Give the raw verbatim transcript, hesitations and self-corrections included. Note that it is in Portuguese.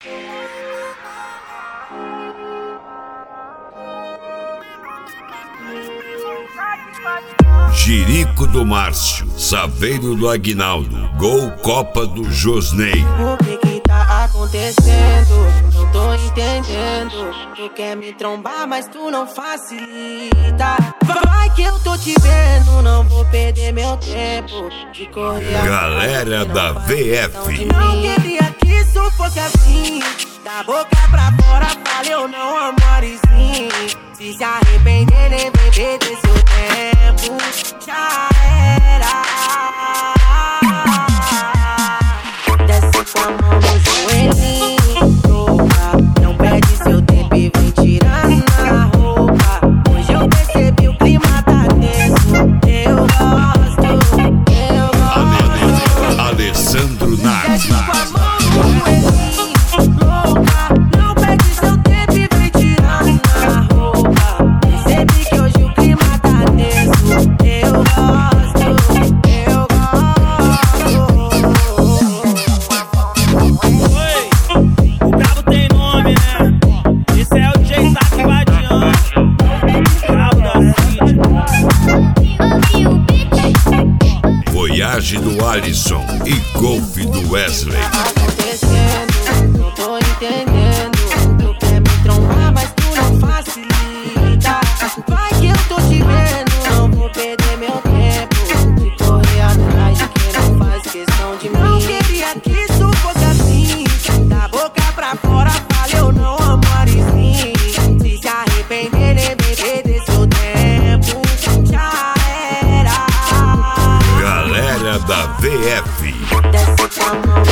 Jerico do Márcio, Saveiro do Aguinaldo, Gol Copa do Josney. O que que tá acontecendo? Não tô entendendo. Tu quer me trombar, mas tu não facilita. Vai que eu tô te vendo, não vou perder meu tempo de correr. Galera da V F. Não queria que isso fosse assim. Da boca pra fora, falei eu não amo Arizinho. Se se arrepender, nem vem perder seu tempo. Já era. Desce com a mão no joelhinho, louca. Não perde seu tempo e vem tirando na roupa. Hoje eu percebi o clima tá tenso. Eu gosto, eu gosto. Alessandro Nath. Desce com a mão no joelhinho, louca. Não perde seu tempo e vem tirando na roupa. Percebi que hoje o clima tá tenso. Eu gosto, eu gosto. Oi, o brabo tem nome, né? Esse é o D J Saque Guadiano, brabo da City. Voyage do Alisson e Golf do Wesley. Acontecendo, não tô entendendo. Tu quer me trombar, mas tu não facilita. Vai que eu tô te vendo, não vou perder meu tempo de correr atrás de quem não faz questão de mim. Não queria que isso fosse assim. Da boca pra fora, falei eu não amo Arizinho. Se se arrepender, nem vem perder seu tempo. Já era. Galera da V F. Desce com a mão